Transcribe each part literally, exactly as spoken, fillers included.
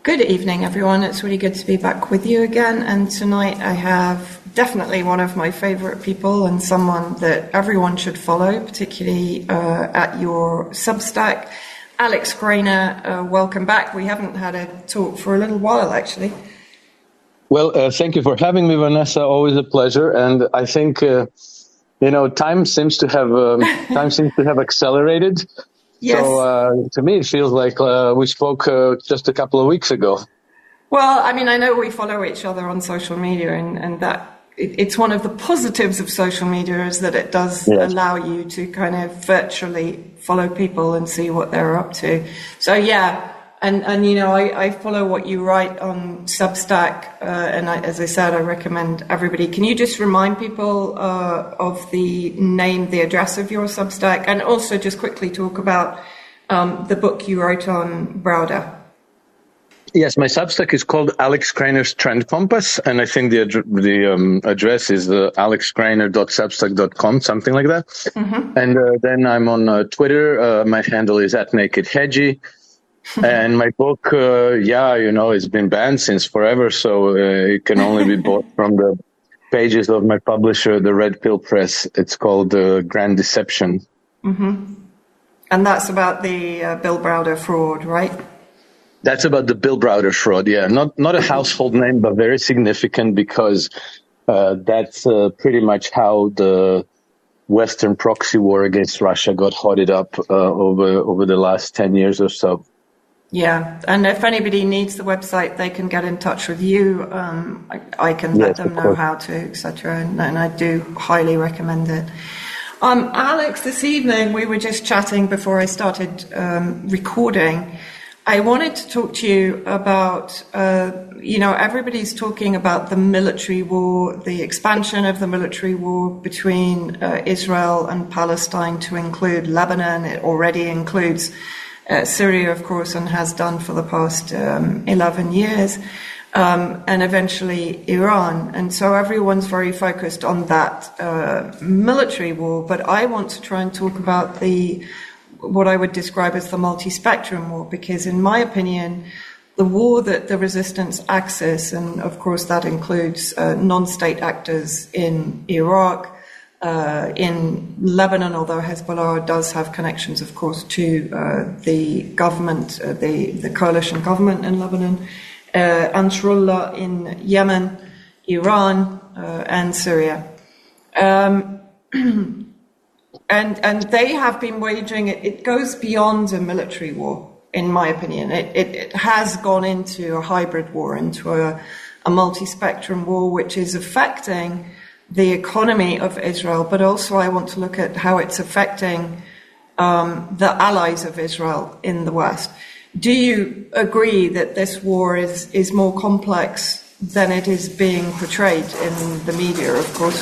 Good evening, everyone. It's really good to be back with you again. And tonight I have definitely one of my favorite people and someone that everyone should follow, particularly uh, at your Substack. Alex Grainer, uh, welcome back. We haven't had a talk for a little while, actually. Well, uh, thank you for having me, Vanessa. Always a pleasure. And I think, uh, you know, time seems to have um, time seems to have accelerated. Yes. So uh, to me, it feels like uh, we spoke uh, just a couple of weeks ago. Well, I mean, I know we follow each other on social media, and, and that it, it's one of the positives of social media is that it does yes. allow you to kind of virtually follow people and see what they're up to. So, yeah. And, and you know, I, I follow what you write on Substack, uh, and I, as I said, I recommend everybody. Can you just remind people uh, of the name, the address of your Substack, and also just quickly talk about um, the book you wrote on Browder? Yes, my Substack is called Alex Grainer's Trend Compass, and I think the ad- the um, address is uh, alex grainer dot substack dot com, something like that. Mm-hmm. And uh, then I'm on uh, Twitter. Uh, my handle is at Naked Hedgie. And my book, uh, yeah, you know, it's been banned since forever, so uh, it can only be bought from the pages of my publisher, the Red Pill Press. It's called uh, Grand Deception. Mm-hmm. And that's about the uh, Bill Browder fraud, right? That's about the Bill Browder fraud, yeah. Not not a household name, but very significant because uh, that's uh, pretty much how the Western proxy war against Russia got hotted up uh, over over the last ten years or so. Yeah, and if anybody needs the website, they can get in touch with you. Um, I, I can yes, let them know how to, et cetera. And, and I do highly recommend it. Um, Alex, this evening we were just chatting before I started um, recording. I wanted to talk to you about, uh, you know, everybody's talking about the military war, the expansion of the military war between uh, Israel and Palestine to include Lebanon. It already includes Uh, Syria, of course, and has done for the past um, eleven years, um, and eventually Iran. And so everyone's very focused on that uh, military war. But I want to try and talk about the what I would describe as the multi-spectrum war, because in my opinion, the war that the resistance axis, and of course that includes uh, non-state actors in Iraq, Uh, in Lebanon, although Hezbollah does have connections, of course, to uh, the government, uh, the, the coalition government in Lebanon, uh, Ansarullah in Yemen, Iran, uh, and Syria. Um, and and they have been waging, it, it goes beyond a military war, in my opinion. It, it, it has gone into a hybrid war, into a, a multi-spectrum war, which is affecting the economy of Israel, but also I want to look at how it's affecting um, the allies of Israel in the West. Do you agree that this war is, is more complex than it is being portrayed in the media, of course?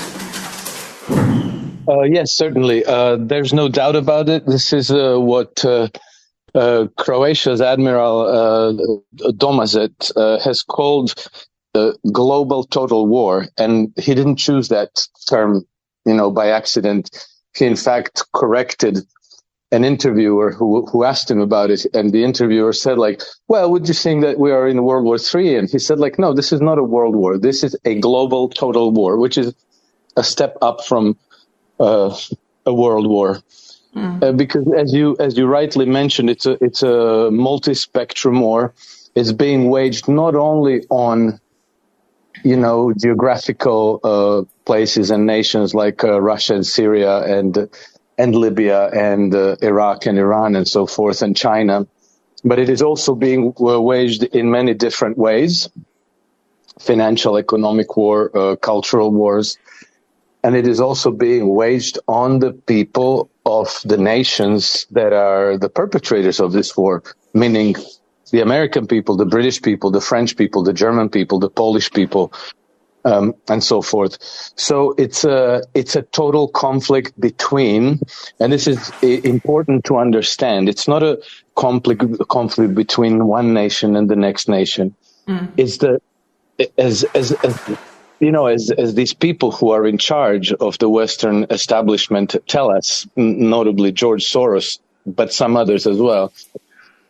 Uh, yes, certainly. Uh, there's no doubt about it. This is uh, what uh, uh, Croatia's Admiral uh, Domazet uh, has called the global total war, and he didn't choose that term, you know, by accident. He in fact corrected an interviewer who who asked him about it, and the interviewer said, like, well, would you think that we are in World War Three? And he said, like, no, this is not a world war. This is a global total war, which is a step up from uh, a world war. Mm. Uh, because as you as you rightly mentioned, it's a it's a multi-spectrum war. It's being waged not only on you know, geographical uh, places and nations like uh, Russia and Syria and and Libya and uh, Iraq and Iran and so forth and China, but it is also being uh, waged in many different ways: financial, economic war, uh, cultural wars, and it is also being waged on the people of the nations that are the perpetrators of this war, meaning the American people, the British people, the French people, the German people, the Polish people, um, and so forth. So it's a it's a total conflict between, and this is important to understand. It's not a conflict conflict between one nation and the next nation. Mm. It's the as as, as you know as as these people who are in charge of the Western establishment tell us, notably George Soros, but some others as well.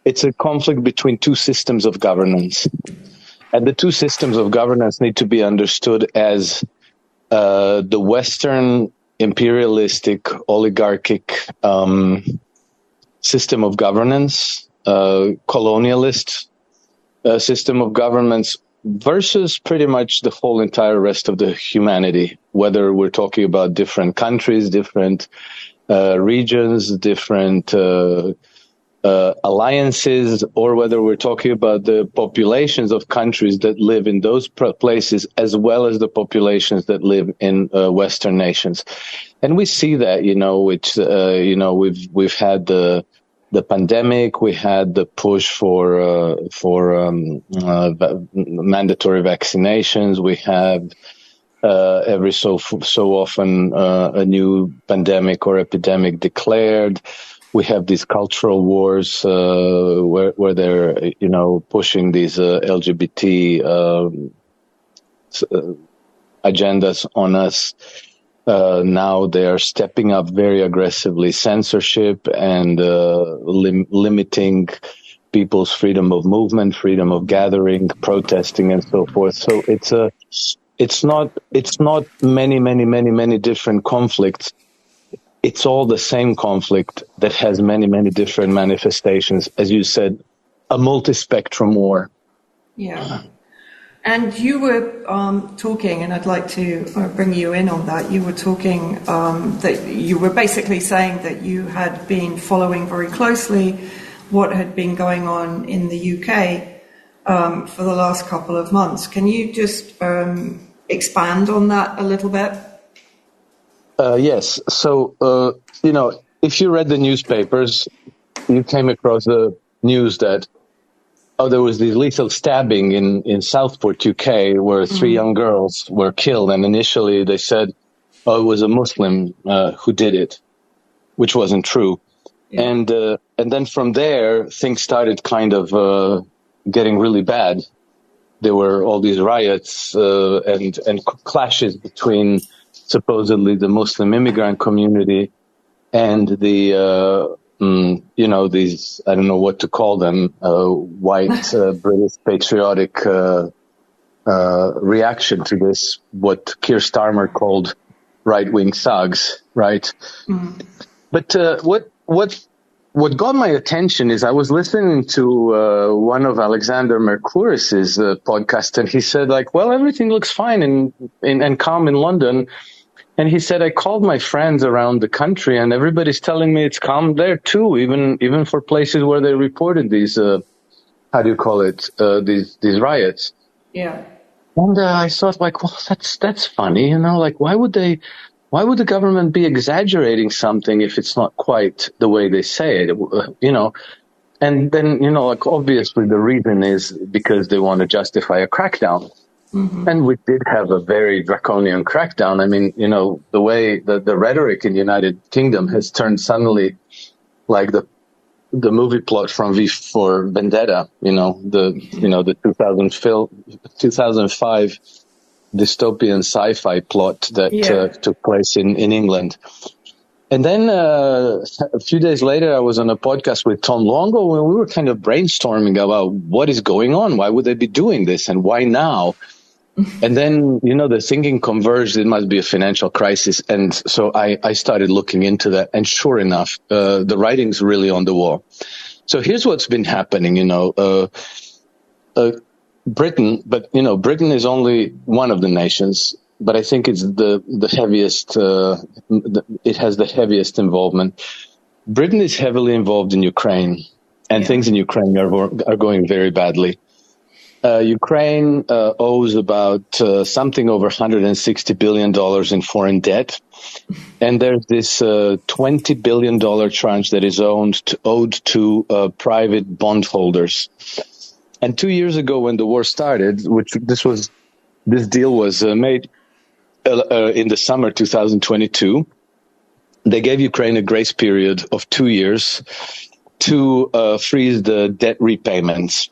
it's a conflict between two systems of governance. And the two systems of governance need to be understood as uh, the Western imperialistic, oligarchic um, system of governance, uh, colonialist uh, system of governance, versus pretty much the whole entire rest of the humanity, whether we're talking about different countries, different uh, regions, different uh, uh, alliances, or whether we're talking about the populations of countries that live in those places, as well as the populations that live in uh, Western nations. And we see that, you know, which, uh, you know, we've, we've had the, the pandemic, we had the push for, uh, for, um, uh, va- mandatory vaccinations. We have, uh, every so, so often, uh, a new pandemic or epidemic declared. We have these cultural wars, uh, where, where they're, you know, pushing these, uh, L G B T, um, uh, agendas on us. Uh, now they are stepping up very aggressively censorship and, uh, lim- limiting people's freedom of movement, freedom of gathering, protesting, and so forth. So it's a, it's not, it's not many, many, many, many different conflicts. It's all the same conflict that has many, many different manifestations. As you said, a multi-spectrum war. Yeah. And you were um, talking, and I'd like to uh, bring you in on that. You were talking um, that you were basically saying that you had been following very closely what had been going on in the U K um, for the last couple of months. Can you just um, expand on that a little bit? Uh, yes. So, uh, you know, if you read the newspapers, you came across the news that, oh, there was this lethal stabbing in, in Southport, U K, where three mm-hmm. young girls were killed. And initially they said, oh, it was a Muslim uh, who did it, which wasn't true. Yeah. And uh, and then from there, things started kind of uh, getting really bad. There were all these riots uh, and, and clashes between supposedly the Muslim immigrant community and the, uh, mm, you know, these, I don't know what to call them, uh, white uh, British patriotic uh, uh, reaction to this, what Keir Starmer called right-wing thugs, right? Mm-hmm. But uh, what what what got my attention is I was listening to uh, one of Alexander Mercouris's uh, podcast, and he said, like, well, everything looks fine in, in and calm in London. And he said, I called my friends around the country, and everybody's telling me it's calm there too, even even for places where they reported these, uh, how do you call it, uh, these these riots. Yeah. And uh, I thought, like, well, that's that's funny, you know, like, why would they, why would the government be exaggerating something if it's not quite the way they say it, you know? And then, you know, like, obviously the reason is because they want to justify a crackdown. Mm-hmm. And we did have a very draconian crackdown. I mean, you know, the way the, the rhetoric in the United Kingdom has turned suddenly like the the movie plot from V for Vendetta, you know, the you know the two thousand film, two thousand five dystopian sci-fi plot that yeah. uh, took place in, in England. And then uh, a few days later, I was on a podcast with Tom Longo, and we were kind of brainstorming about what is going on. Why would they be doing this, and why now? And then, you know, the thinking converged. It must be a financial crisis. And so I, I started looking into that. And sure enough, uh, the writing's really on the wall. So here's what's been happening, you know, uh, uh, Britain, but, you know, Britain is only one of the nations, but I think it's the, the heaviest, uh, the, it has the heaviest involvement. Britain is heavily involved in Ukraine, and yeah. things in Ukraine are, are going very badly. Uh, Ukraine uh, owes about uh, something over one hundred sixty billion dollars in foreign debt. And there's this uh, twenty billion dollars tranche that is owned to, owed to uh, private bondholders. And two years ago when the war started, which this was, this deal was uh, made uh, uh, in the summer two thousand twenty-two, they gave Ukraine a grace period of two years to uh, freeze the debt repayments.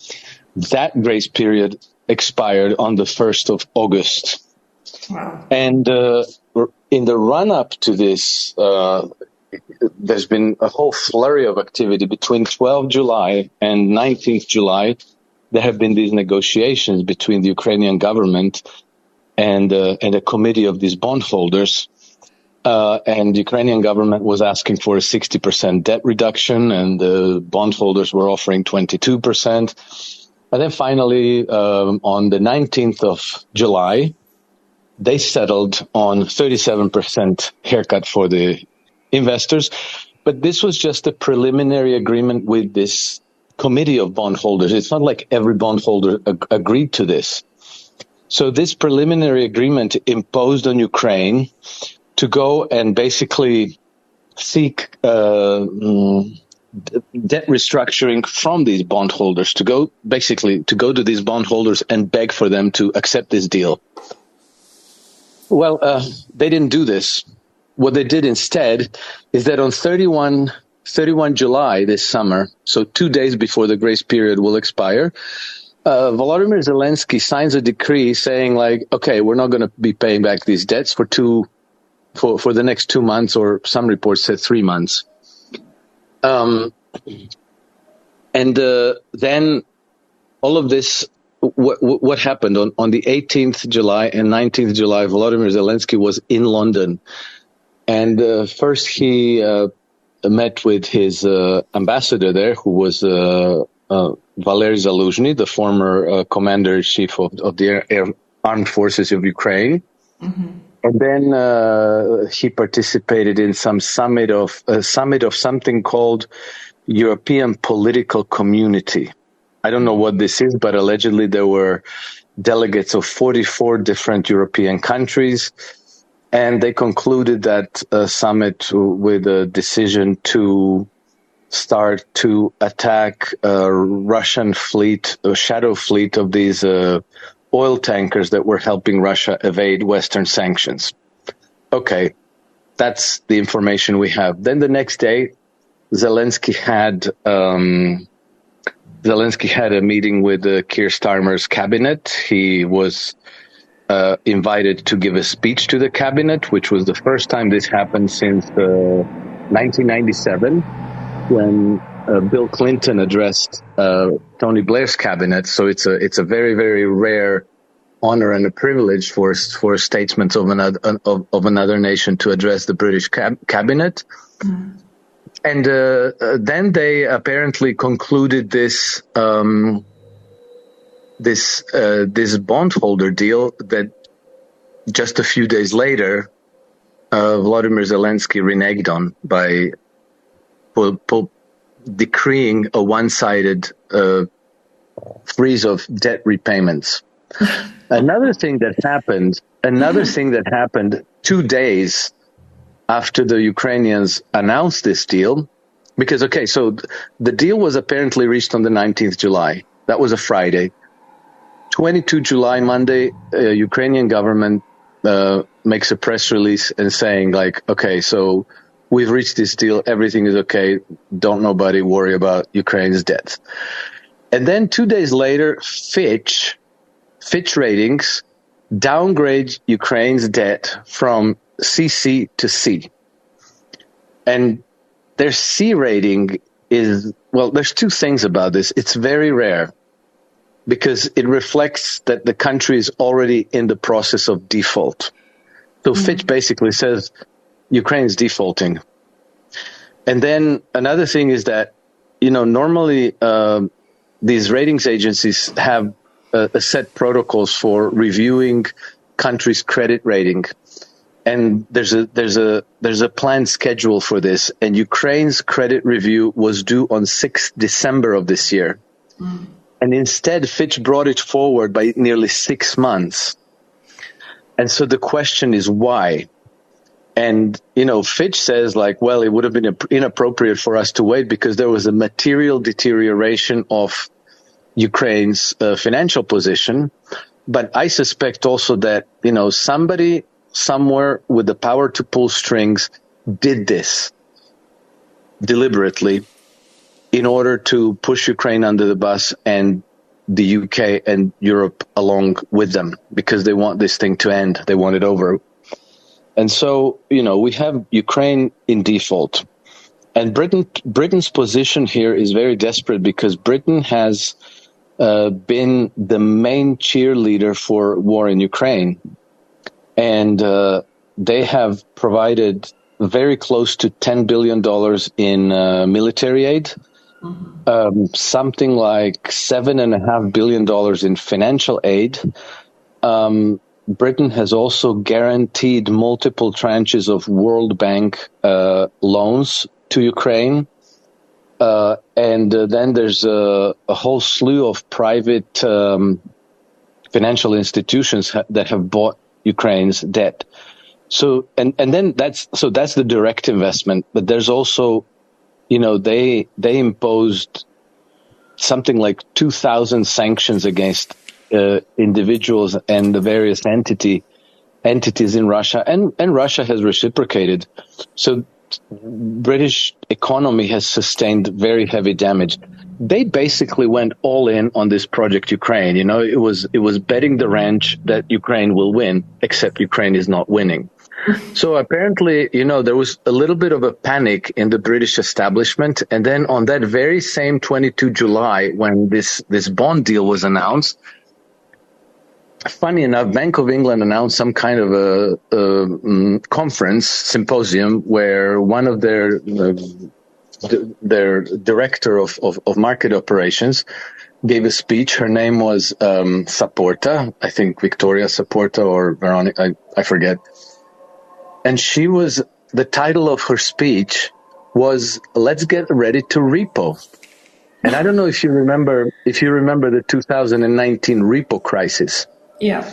That grace period expired on the first of August. Wow. And uh, in the run-up to this, uh, there's been a whole flurry of activity between twelfth of July and nineteenth of July. There have been these negotiations between the Ukrainian government and uh, and a committee of these bondholders. Uh, and the Ukrainian government was asking for a sixty percent debt reduction, and the bondholders were offering twenty-two percent. And then finally, um, on the nineteenth of July, they settled on thirty-seven percent haircut for the investors. But this was just a preliminary agreement with this committee of bondholders. It's not like every bondholder ag- agreed to this. So this preliminary agreement imposed on Ukraine to go and basically seek uh, mm, debt restructuring from these bondholders, to go basically to go to these bondholders and beg for them to accept this deal. Well, uh, they didn't do this. What they did instead is that on thirty-first of July this summer, so two days before the grace period will expire, uh, Volodymyr Zelensky signs a decree saying, like, okay, we're not going to be paying back these debts for two For, for the next two months, or some reports said three months. Um, and uh, then all of this, what, what happened on, on the eighteenth of July and nineteenth of July, Volodymyr Zelensky was in London. And uh, first he uh, met with his uh, ambassador there, who was uh, uh, Valery Zaluzhny, the former uh, commander-in-chief of, of the Air, Air Armed Forces of Ukraine. Mm-hmm. And then uh, he participated in some summit of a summit of something called European Political Community. I don't know what this is, but allegedly there were delegates of forty-four different European countries, and they concluded that uh, summit with a decision to start to attack a Russian fleet, a shadow fleet of these uh, oil tankers that were helping Russia evade Western sanctions. Okay, that's the information we have. Then the next day, Zelensky had um, Zelensky had a meeting with uh, Keir Starmer's cabinet. He was uh, invited to give a speech to the cabinet, which was the first time this happened since uh, nineteen ninety-seven, when Uh, Bill Clinton addressed uh, Tony Blair's cabinet, so it's a it's a very very rare honor and a privilege for for statesmen of another of, of another nation to address the British cab- cabinet. Mm. And uh, uh, then they apparently concluded this um, this uh, this bondholder deal that just a few days later, uh, Volodymyr Zelensky reneged on by pull, pull, decreeing a one-sided uh, freeze of debt repayments. Another thing that happened, another thing that happened two days after the Ukrainians announced this deal, because, okay, so the deal was apparently reached on the nineteenth of July. That was a Friday. twenty-second of July, Monday, uh, Ukrainian government uh, makes a press release and saying, like, okay, so we've reached this deal. Everything is okay. Don't nobody worry about Ukraine's debt. And then two days later, Fitch, Fitch Ratings downgrade Ukraine's debt from C C to C. And their C rating is, well, there's two things about this. It's very rare because it reflects that the country is already in the process of default. So mm-hmm. Fitch basically says Ukraine is defaulting. And then another thing is that, you know, normally uh, these ratings agencies have a, a set protocols for reviewing countries' credit rating. And there's a there's a there's a planned schedule for this. And Ukraine's credit review was due on sixth of December of this year. Mm. And instead, Fitch brought it forward by nearly six months. And so the question is why? And, you know, Fitch says, like, well, it would have been inappropriate for us to wait because there was a material deterioration of Ukraine's uh, financial position. But I suspect also that, you know, somebody somewhere with the power to pull strings did this deliberately in order to push Ukraine under the bus and the U K and Europe along with them because they want this thing to end. They want it over. And so, you know, we have Ukraine in default. And Britain, Britain's position here is very desperate because Britain has uh, been the main cheerleader for war in Ukraine. And uh, they have provided very close to ten billion dollars in uh, military aid, mm-hmm. um, something like seven point five billion dollars in financial aid. Um, Britain has also guaranteed multiple tranches of World Bank uh, loans to Ukraine. Uh, and uh, then there's a, a whole slew of private um, financial institutions ha- that have bought Ukraine's debt. So, and, and then that's, so that's the direct investment, but there's also, you know, they, they imposed something like two thousand sanctions against uh, individuals and the various entity, entities in Russia, and, and Russia has reciprocated. So British economy has sustained very heavy damage. They basically went all in on this Project Ukraine. You know, it was, it was betting the ranch that Ukraine will win, except Ukraine is not winning. So apparently, you know, there was a little bit of a panic in the British establishment. And then on that very same twenty-second of July, when this, this bond deal was announced, funny enough, Bank of England announced some kind of a, a um, conference, symposium, where one of their uh, d- their director of, of, of market operations gave a speech. Her name was um, Saporta, I think Victoria Saporta or Veronica, I, I forget. And she was, the title of her speech was, "Let's get ready to repo." And I don't know if you remember, if you remember the two thousand nineteen repo crisis. Yeah.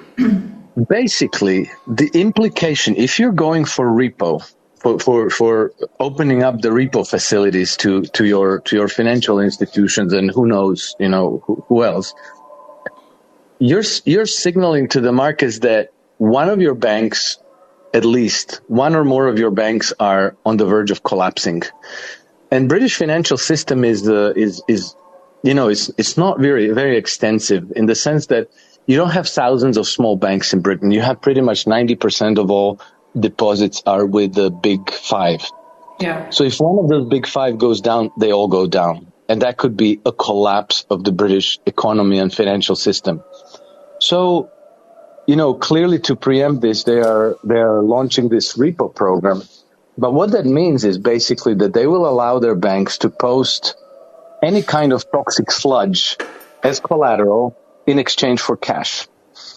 Basically, the implication, if you're going for repo, for, for, for opening up the repo facilities to, to your, to your financial institutions and who knows, you know, who, who else, you're, you're signaling to the markets that one of your banks, at least one or more of your banks, are on the verge of collapsing. And British financial system is, uh, is, is, you know, it's, it's not very, very extensive in the sense that you don't have thousands of small banks in Britain. You have pretty much ninety percent of all deposits are with the big five. Yeah. So if one of those big five goes down, they all go down. And that could be a collapse of the British economy and financial system. So, you know, clearly to preempt this, they are, they are launching this repo program. But what that means is basically that they will allow their banks to post any kind of toxic sludge as collateral in exchange for cash.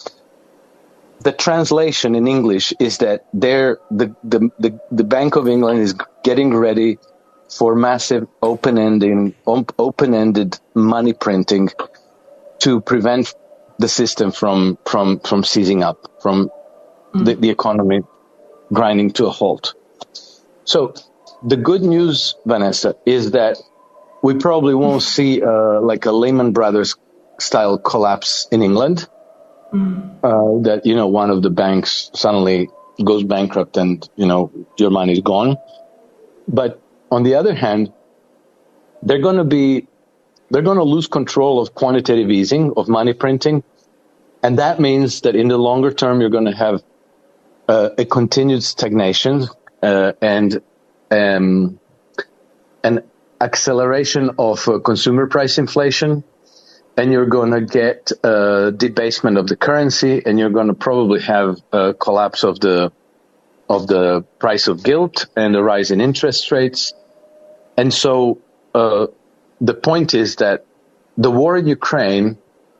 The translation in English is that they're, the, the, the, the Bank of England is getting ready for massive open-ending, open-ended money printing to prevent the system from, from, from seizing up, from mm. the, the economy grinding to a halt. So the good news, Vanessa, is that we probably won't see uh, like a Lehman Brothers style collapse in England, mm. uh, that, you know, one of the banks suddenly goes bankrupt and, you know, your money is gone. But on the other hand, they're going to be, they're going to lose control of quantitative easing, of money printing. And that means that in the longer term, you're going to have uh, a continued stagnation uh, and um, an acceleration of uh, consumer price inflation. And you're going to get a debasement of the currency, and you're going to probably have a collapse of the of the price of gilt and a rise in interest rates. And so uh, the point is that the war in Ukraine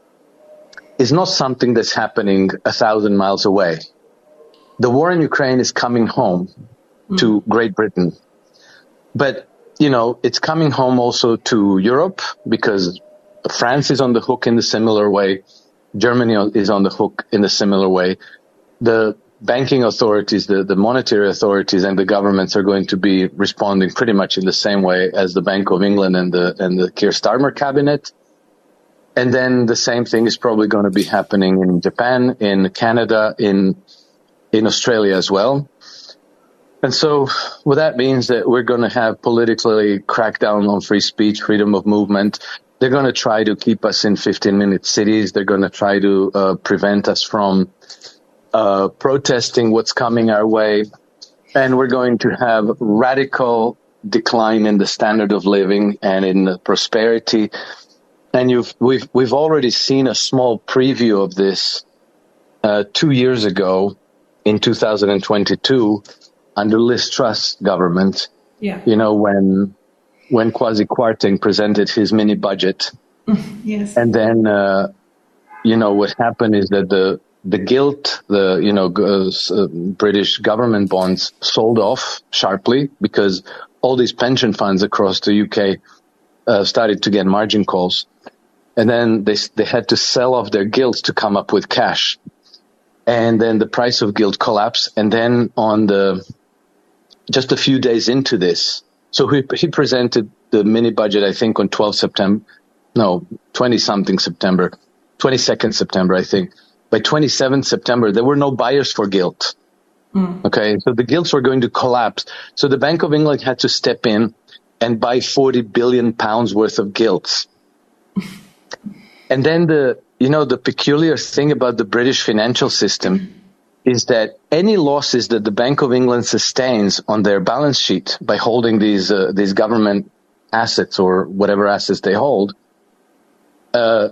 is not something that's happening a thousand miles away. The war in Ukraine is coming home mm-hmm. to Great Britain. But, you know, it's coming home also to Europe because France is on the hook in the similar way. Germany is on the hook in the similar way. The banking authorities, the, the monetary authorities and the governments are going to be responding pretty much in the same way as the Bank of England and the, and the Keir Starmer cabinet. And then the same thing is probably going to be happening in Japan, in Canada, in, in Australia as well. And so what that means that we're going to have politically crack down on free speech, freedom of movement. They're going to try to keep us in fifteen minute cities. They're going to try to uh, prevent us from uh, protesting what's coming our way, and we're going to have radical decline in the standard of living and in the prosperity. And you've we've we've already seen a small preview of this uh, two years ago in two thousand twenty-two under Liz Truss government. Yeah. You know, when when Kwasi Kwarteng presented his mini budget. Yes. And then, uh, you know, what happened is that the the gilt, the, you know, uh, British government bonds sold off sharply because all these pension funds across the U K uh, started to get margin calls. And then they they had to sell off their gilts to come up with cash. And then the price of gilt collapsed. And then on the, just a few days into this, so he, he presented the mini budget, I think, on twelfth September. No, twenty-something September, twenty-second September, I think. By twenty-seventh September, there were no buyers for gilt. Mm. Okay, so the gilts were going to collapse. So the Bank of England had to step in and buy forty billion pounds worth of gilts. And then the, you know, the peculiar thing about the British financial system is that any losses that the Bank of England sustains on their balance sheet by holding these uh, these government assets or whatever assets they hold, uh,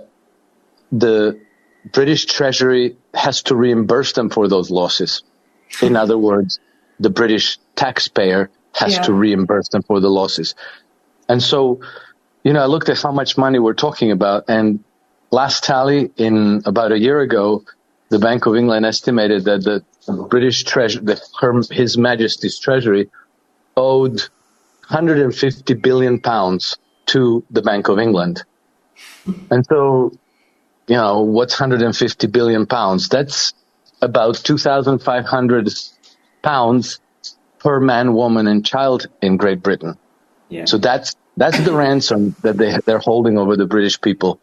the British Treasury has to reimburse them for those losses. In other words, the British taxpayer has yeah. to reimburse them for the losses. And so, you know, I looked at how much money we're talking about, and last tally in about a year ago, the Bank of England estimated that the British Treasury, the, Her, His Majesty's Treasury, owed one hundred fifty billion pounds to the Bank of England. And so, you know, what's one hundred fifty billion pounds? That's about two thousand five hundred pounds per man, woman, and child in Great Britain. Yeah. So that's that's the ransom that they they're holding over the British people.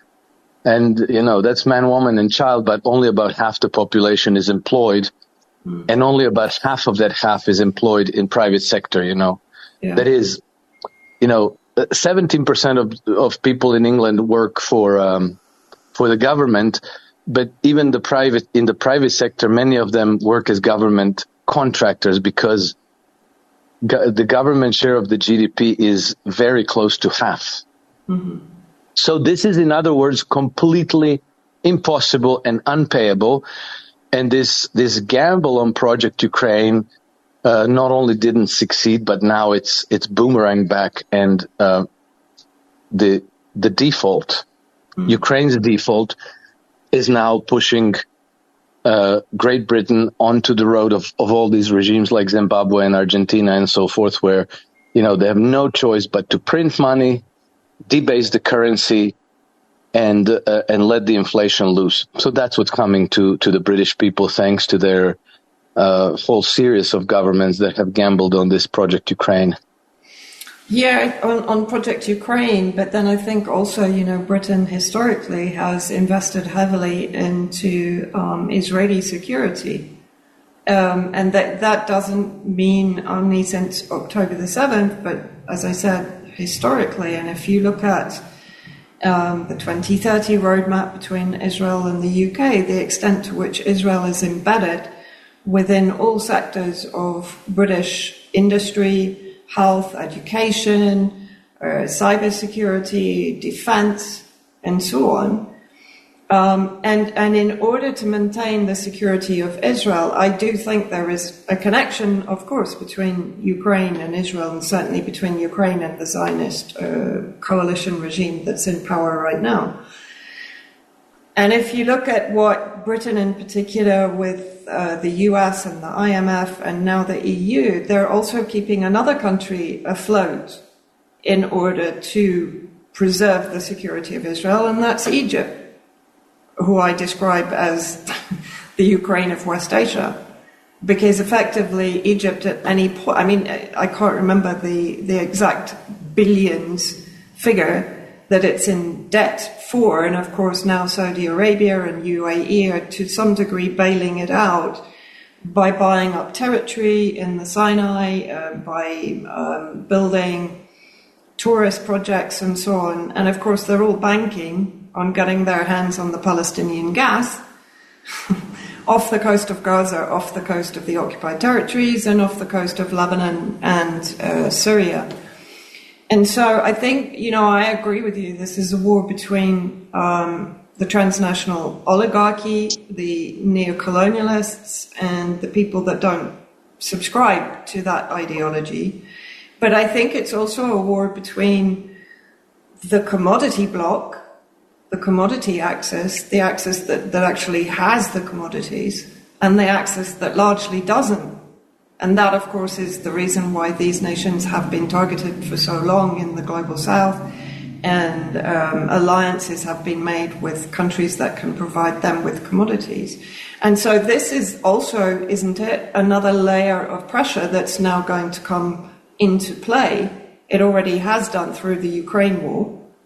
And, you know, that's man, woman, and child, but only about half the population is employed. Mm. And only about half of that half is employed in private sector, you know. Yeah. That is, you know, seventeen percent of, of people in England work for, um, for the government, but even the private, in the private sector, many of them work as government contractors because go- the government share of the G D P is very close to half. Mm-hmm. So this is, in other words, completely impossible and unpayable. And this, this gamble on Project Ukraine, uh, not only didn't succeed, but now it's, it's boomerang back. And, uh, the, the default, mm-hmm. Ukraine's default is now pushing, uh, Great Britain onto the road of, of all these regimes like Zimbabwe and Argentina and so forth, where, you know, they have no choice but to print money, debase the currency, and uh, and let the inflation loose. So that's what's coming to, to the British people, thanks to their uh, whole series of governments that have gambled on this Project Ukraine. Yeah, on, on Project Ukraine, but then I think also, you know, Britain historically has invested heavily into um, Israeli security. Um, and that, that doesn't mean only since October the seventh, but as I said, historically, and if you look at um, the twenty thirty roadmap between Israel and the U K, the extent to which Israel is embedded within all sectors of British industry, health, education, uh, cybersecurity, defense, and so on. Um, and, and in order to maintain the security of Israel, I do think there is a connection, of course, between Ukraine and Israel, and certainly between Ukraine and the Zionist uh, coalition regime that's in power right now. And if you look at what Britain in particular, with uh, the U S and the I M F and now the E U, they're also keeping another country afloat in order to preserve the security of Israel, and that's Egypt, who I describe as the Ukraine of West Asia, because effectively Egypt at any point, I mean, I can't remember the, the exact billions figure that it's in debt for, and of course now Saudi Arabia and U A E are to some degree bailing it out by buying up territory in the Sinai, uh, by um, building tourist projects and so on, and of course they're all banking on getting their hands on the Palestinian gas, off the coast of Gaza, off the coast of the occupied territories, and off the coast of Lebanon and uh, Syria. And so I think, you know, I agree with you. This is a war between um, the transnational oligarchy, the neocolonialists, and the people that don't subscribe to that ideology. But I think it's also a war between the commodity bloc, the commodity axis, the axis that, that actually has the commodities, and the axis that largely doesn't. And that, of course, is the reason why these nations have been targeted for so long in the global south, and um, alliances have been made with countries that can provide them with commodities. And so this is also, isn't it, another layer of pressure that's now going to come into play. It already has done through the Ukraine war.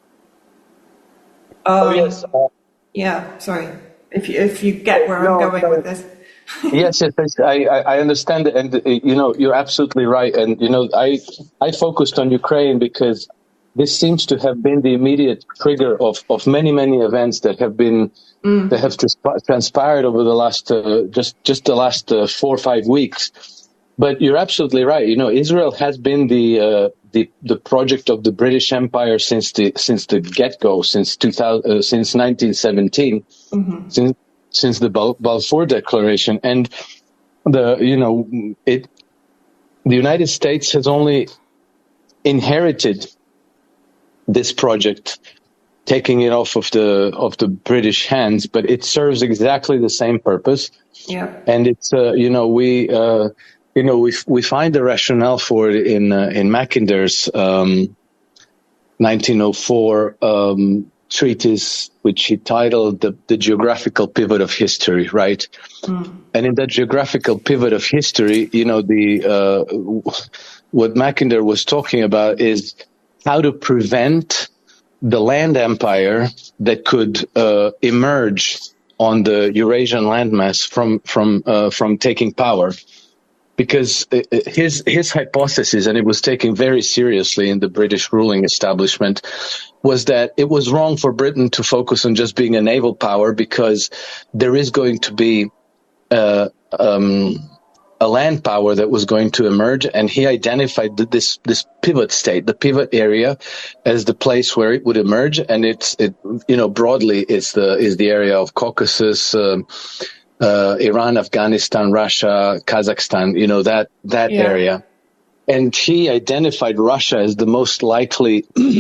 Um, oh, yes. Uh, yeah, sorry. If you, if you get where no, I'm going no. with this. yes, yes, yes. I, I understand it. And, uh, you know, you're absolutely right. And, you know, I, I focused on Ukraine because this seems to have been the immediate trigger of, of many, many events that have been, mm. that have transp- transpired over the last, uh, just, just the last uh, four or five weeks. But you're absolutely right. You know, Israel has been the, uh, the, the project of the British Empire since the, since the get-go, since two thousand, uh, since nineteen seventeen, mm-hmm. since, since the Balfour Declaration. And the, you know, it, the United States has only inherited this project, taking it off of the, of the British hands, but it serves exactly the same purpose. Yeah. And it's, uh, you know, we, uh, You know, we we find the rationale for it in uh, in Mackinder's um, nineteen oh four um, treatise, which he titled the, the Geographical Pivot of History, right? Mm. And in that geographical pivot of history, you know, the uh, what Mackinder was talking about is how to prevent the land empire that could uh, emerge on the Eurasian landmass from from uh, from taking power. Because his his hypothesis, and it was taken very seriously in the British ruling establishment, was that it was wrong for Britain to focus on just being a naval power because there is going to be uh, um, a land power that was going to emerge, and he identified this this pivot state, the pivot area, as the place where it would emerge, and it's it you know broadly it's the is the area of Caucasus. Um, Uh, Iran, Afghanistan, Russia, Kazakhstan, you know, that, that yeah. area. And he identified Russia as the most likely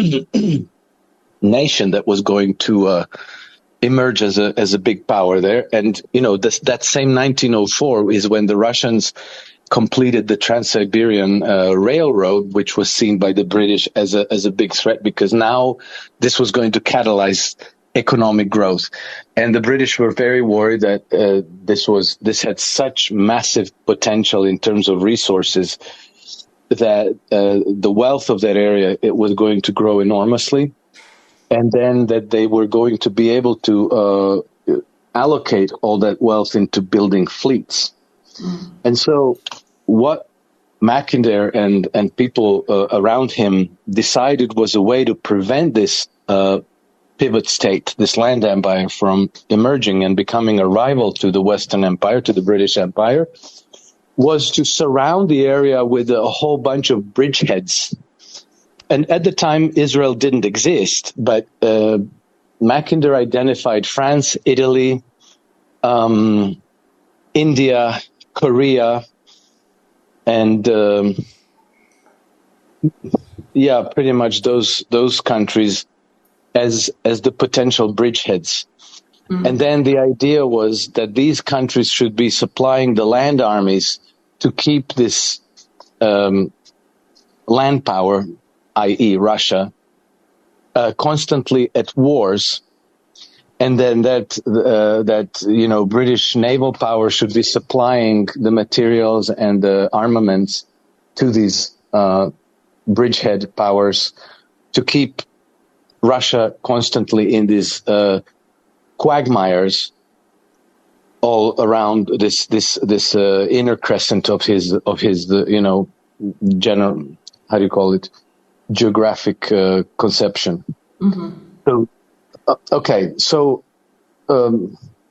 nation that was going to, uh, emerge as a, as a big power there. And, you know, this, that same nineteen oh four is when the Russians completed the Trans-Siberian, uh, Railroad, which was seen by the British as a, as a big threat, because now this was going to catalyze economic growth. And the British were very worried that uh, this was this had such massive potential in terms of resources that uh, the wealth of that area, it was going to grow enormously, and then that they were going to be able to uh, allocate all that wealth into building fleets. Mm. And so what Mackinder and, and people uh, around him decided was a way to prevent this uh pivot state, this land empire, from emerging and becoming a rival to the Western Empire, to the British Empire, was to surround the area with a whole bunch of bridgeheads. And at the time, Israel didn't exist, but uh, Mackinder identified France, Italy, um, India, Korea, and um, yeah, pretty much those those countries as as the potential bridgeheads. Mm-hmm. And then the idea was that these countries should be supplying the land armies to keep this um, land power, that is. Russia, uh, constantly at wars. And then that, uh, that, you know, British naval power should be supplying the materials and the armaments to these uh, bridgehead powers to keep Russia constantly in these uh, quagmires all around this this this uh, inner crescent of his of his uh, you know general, how do you call it, geographic uh, conception. Mm-hmm. So uh, okay, so um,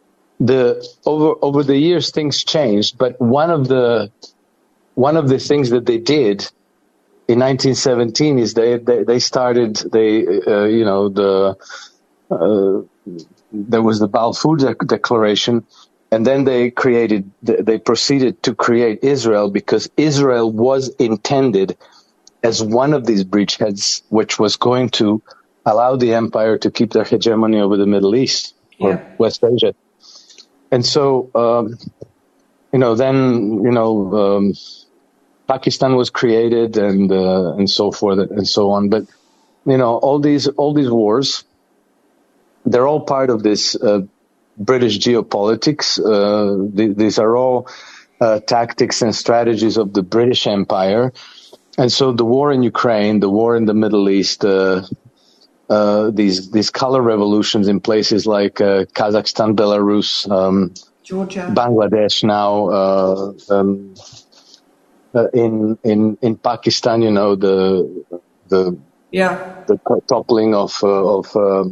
the over over the years things changed, but one of the one of the things that they did in nineteen seventeen is they they, they started they uh, you know the uh, there was the Balfour De- Declaration, and then they created they proceeded to create Israel, because Israel was intended as one of these bridgeheads, which was going to allow the empire to keep their hegemony over the Middle East or Yeah. West Asia. And so, um, you know, then, you know, um, Pakistan was created and, uh, and so forth and so on. But, you know, all these, all these wars, they're all part of this, uh, British geopolitics. Uh, th- these are all, uh, tactics and strategies of the British Empire. And so the war in Ukraine, the war in the Middle East, uh, Uh, these these color revolutions in places like uh, Kazakhstan, Belarus, um, Georgia, Bangladesh now, uh, um, uh, in in in Pakistan, you know, the the yeah, the toppling of uh, of uh,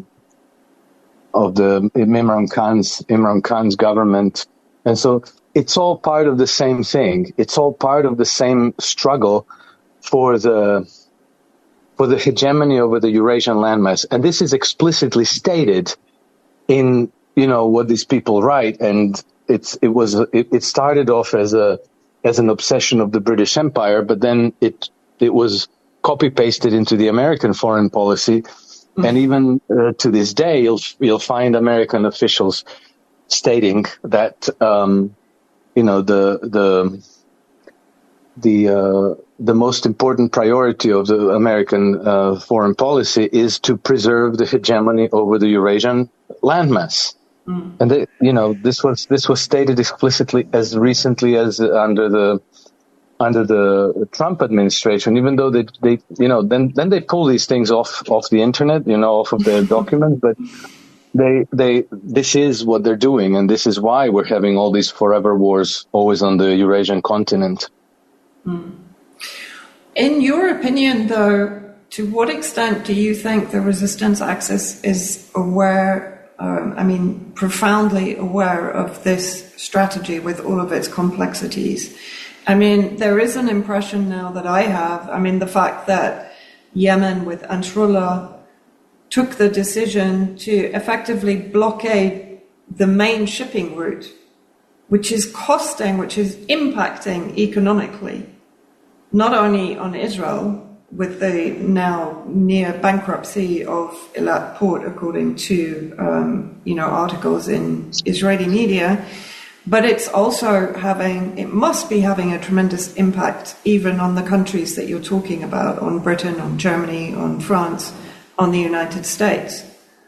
of the Imran Khan's Imran Khan's government, and so it's all part of the same thing. It's all part of the same struggle for the. for the hegemony over the Eurasian landmass. And this is explicitly stated in, you know, what these people write. And it's, it was, it, it started off as a, as an obsession of the British Empire, but then it, it was copy pasted into the American foreign policy. Mm-hmm. And even uh, to this day, you'll, you'll find American officials stating that, um, you know, the, the, the, uh, the most important priority of the American uh, foreign policy is to preserve the hegemony over the Eurasian landmass. Mm. And they, you know, this was this was stated explicitly as recently as under the under the Trump administration. Even though they, they you know, then then they pull these things off off the internet, you know, off of their documents, but they they this is what they're doing, and this is why we're having all these forever wars always on the Eurasian continent. Mm. In your opinion, though, to what extent do you think the resistance axis is aware, um, I mean, profoundly aware of this strategy with all of its complexities? I mean, there is an impression now that I have, I mean, the fact that Yemen with Ansarullah took the decision to effectively blockade the main shipping route, which is costing, which is impacting economically, not only on Israel, with the now near bankruptcy of Eilat port, according to, um, you know, articles in Israeli media, but it's also having, it must be having a tremendous impact even on the countries that you're talking about, on Britain, on Germany, on France, on the United States.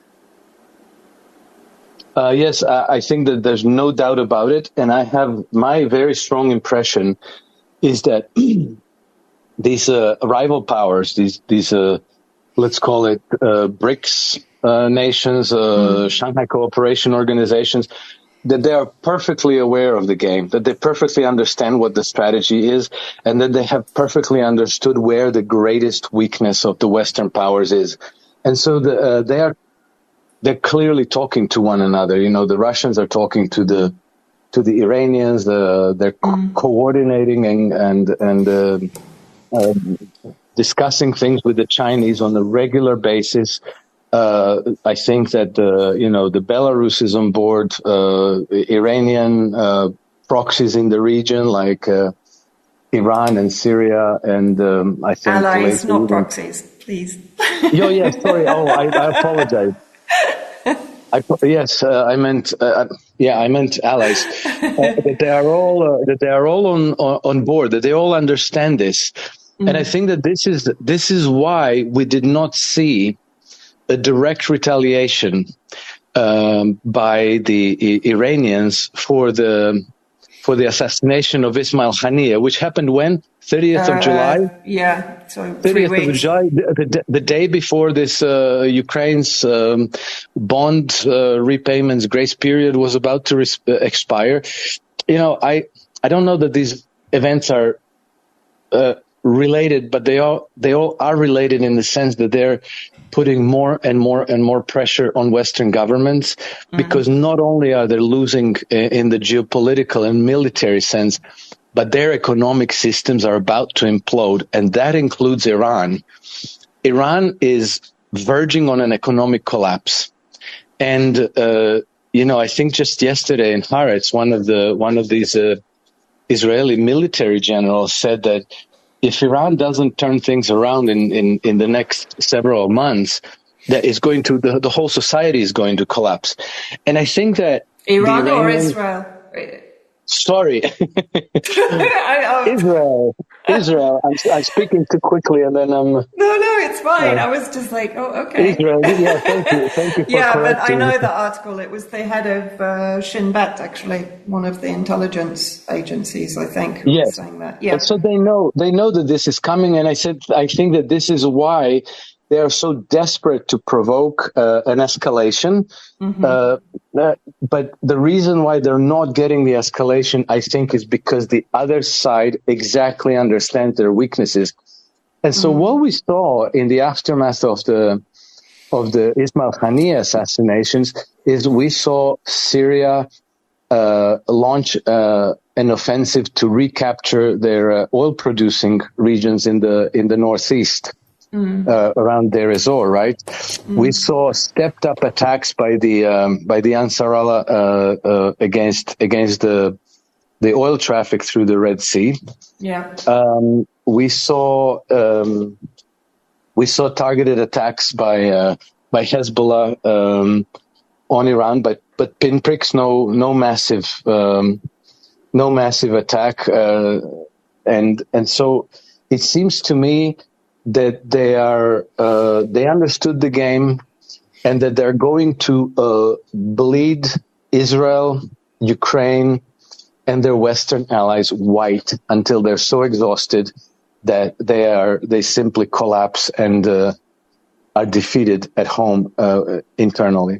Uh, yes, I, I think that there's no doubt about it. And I have my very strong impression is that these uh, rival powers, these, these uh, let's call it uh, BRICS uh, nations, uh, mm. Shanghai Cooperation Organizations, that they are perfectly aware of the game, that they perfectly understand what the strategy is, and that they have perfectly understood where the greatest weakness of the Western powers is. And so the, uh, they are they're clearly talking to one another. You know, the Russians are talking to the to the Iranians. The, they're mm. co- coordinating and and and. Uh, Uh, discussing things with the Chinese on a regular basis. Uh, I think that, uh, you know, the Belarus is on board, uh, Iranian uh, proxies in the region like uh, Iran and Syria, and um, I think... Allies, not proxies, please. Yo, yeah, sorry. Oh, I, I apologize. I, yes, uh, I meant, uh, yeah, I meant allies. Uh, that they are all, uh, that they are all on, on on board, that they all understand this. Mm-hmm. And I think that this is this is why we did not see a direct retaliation um, by the I- Iranians for the for the assassination of Ismail Haniyeh, which happened when thirtieth of July. Uh, yeah, so three thirtieth of July, the, the, the day before this uh, Ukraine's um, bond uh, repayments grace period was about to res- uh, expire. You know, I I don't know that these events are. Uh, related, but they all they all are related in the sense that they're putting more and more and more pressure on Western governments, mm-hmm. because not only are they losing in the geopolitical and military sense, but their economic systems are about to implode, and that includes Iran. Iran is verging on an economic collapse. And, uh, you know, I think just yesterday in Haaretz, one of the, one of these, uh, Israeli military generals said that if Iran doesn't turn things around in, in, in the next several months, that is going to, the, the whole society is going to collapse. And I think that Iran or Israel? Sorry. I, um, Israel. Israel. I'm, I'm speaking too quickly and then I'm... No, no, it's fine. Uh, I was just like, oh, okay. Israel. Yeah, thank you. Thank you for Yeah, correcting. but I know the article. It was the head of uh, Shin Bet, actually, one of the intelligence agencies, I think, who yes. was saying that. Yeah. And so they know, they know that this is coming. And I said, I think that this is why they are so desperate to provoke uh, an escalation. Mm-hmm. Uh, uh, but the reason why they're not getting the escalation, I think, is because the other side exactly understands their weaknesses. And so mm-hmm. what we saw in the aftermath of the of the Ismail Haniyeh assassinations is we saw Syria uh, launch uh, an offensive to recapture their uh, oil-producing regions in the in the northeast. Mm. Uh, around Deir ez-Zor, right? Mm. We saw stepped-up attacks by the um, by the Ansar Allah uh, uh, against against the the oil traffic through the Red Sea. Yeah. Um, we saw um, we saw targeted attacks by uh, by Hezbollah um, on Iran, but but pinpricks, no no massive um, no massive attack, uh, and and so it seems to me that they are, uh, they understood the game and that they're going to, uh, bleed Israel, Ukraine, and their Western allies white until they're so exhausted that they are, they simply collapse and, uh, are defeated at home, uh, internally.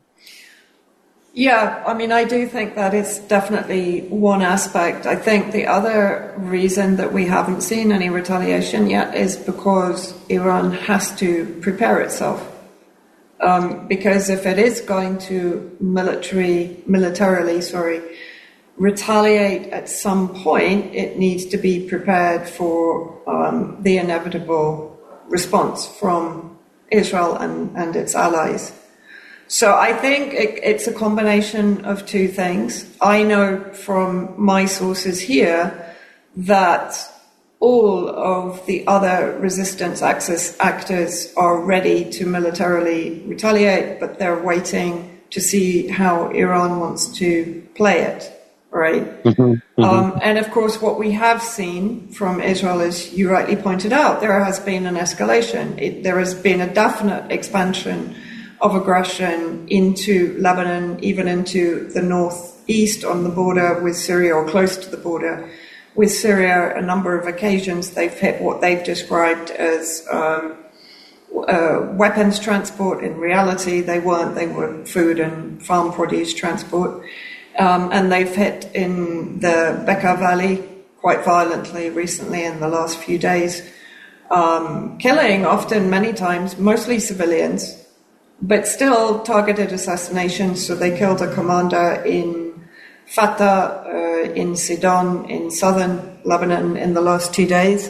Yeah, I mean, I do think that is definitely one aspect. I think the other reason that we haven't seen any retaliation yet is because Iran has to prepare itself. Um, because if it is going to military, militarily, sorry, retaliate at some point, it needs to be prepared for um, the inevitable response from Israel and, and its allies. So I think it, it's a combination of two things. I know from my sources here that all of the other resistance axis actors are ready to militarily retaliate, but they're waiting to see how Iran wants to play it, right? Mm-hmm, mm-hmm. Um, and of course, what we have seen from Israel, as you rightly pointed out, there has been an escalation. It, there has been a definite expansion of aggression into Lebanon, even into the northeast on the border with Syria or close to the border with Syria. A number of occasions they've hit what they've described as um, uh, weapons transport. In reality, they weren't. They were food and farm produce transport. Um, and they've hit in the Bekaa Valley quite violently recently in the last few days, um, killing often, many times, mostly civilians, but still targeted assassinations. So they killed a commander in Fatah, uh, in Sidon, in southern Lebanon in the last two days.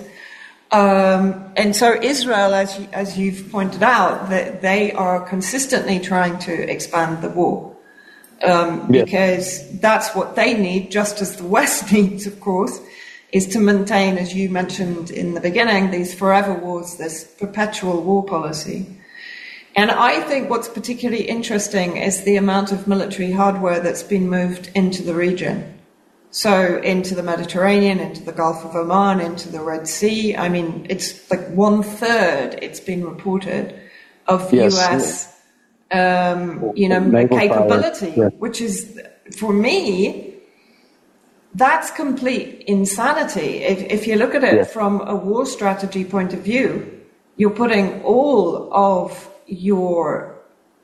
Um, and so Israel, as, you, as you've pointed out, that they are consistently trying to expand the war. Um, yeah. Because that's what they need, just as the West needs, of course, is to maintain, as you mentioned in the beginning, these forever wars, this perpetual war policy. And I think what's particularly interesting is the amount of military hardware that's been moved into the region. So into the Mediterranean, into the Gulf of Oman, into the Red Sea. I mean, it's like one third, it's been reported, of yes. U S um, you know, Naval capability, yeah. which is, for me, that's complete insanity. If, if you look at it yeah. from a war strategy point of view, you're putting all of your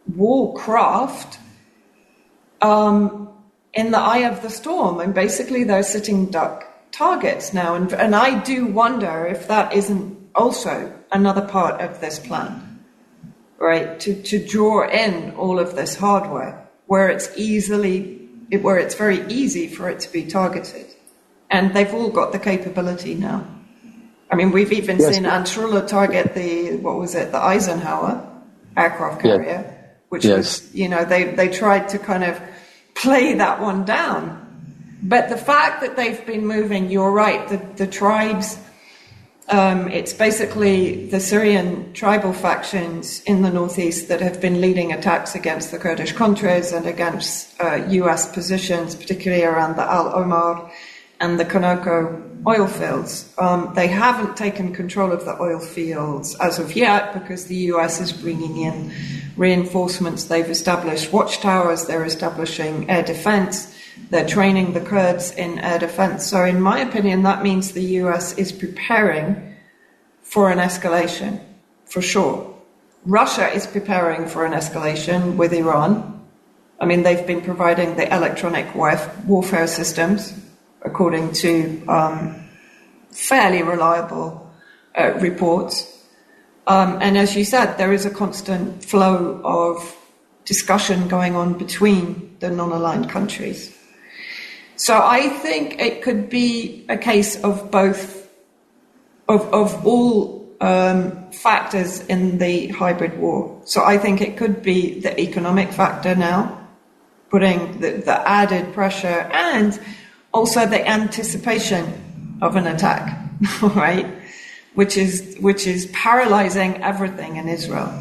warcraft um, in the eye of the storm, and basically they're sitting duck. targets now. And, and I do wonder if that isn't also another part of this plan, right? To, to draw in all of this hardware where it's easily, where it's very easy for it to be targeted. And they've all got the capability now. I mean, we've even yes. seen Ansarullah target the, what was it, the Eisenhower aircraft carrier, yes. which yes. was, you know, they, they tried to kind of play that one down. But the fact that they've been moving, you're right, the, the tribes, um, it's basically the Syrian tribal factions in the northeast that have been leading attacks against the Kurdish Contras and against uh, U S positions, particularly around the Al Omar and the Conoco oil fields. Um, they haven't taken control of the oil fields as of yet because the U S is bringing in reinforcements. They've established watchtowers, they're establishing air defense, they're training the Kurds in air defense. So in my opinion, that means the U S is preparing for an escalation, for sure. Russia is preparing for an escalation with Iran. I mean, they've been providing the electronic warfare systems, according to um, fairly reliable uh, reports. Um, and as you said, there is a constant flow of discussion going on between the non-aligned countries. So I think it could be a case of both, of, of all um, factors in the hybrid war. So I think it could be the economic factor now, putting the, the added pressure and also the anticipation of an attack, right? Which is which is paralyzing everything in Israel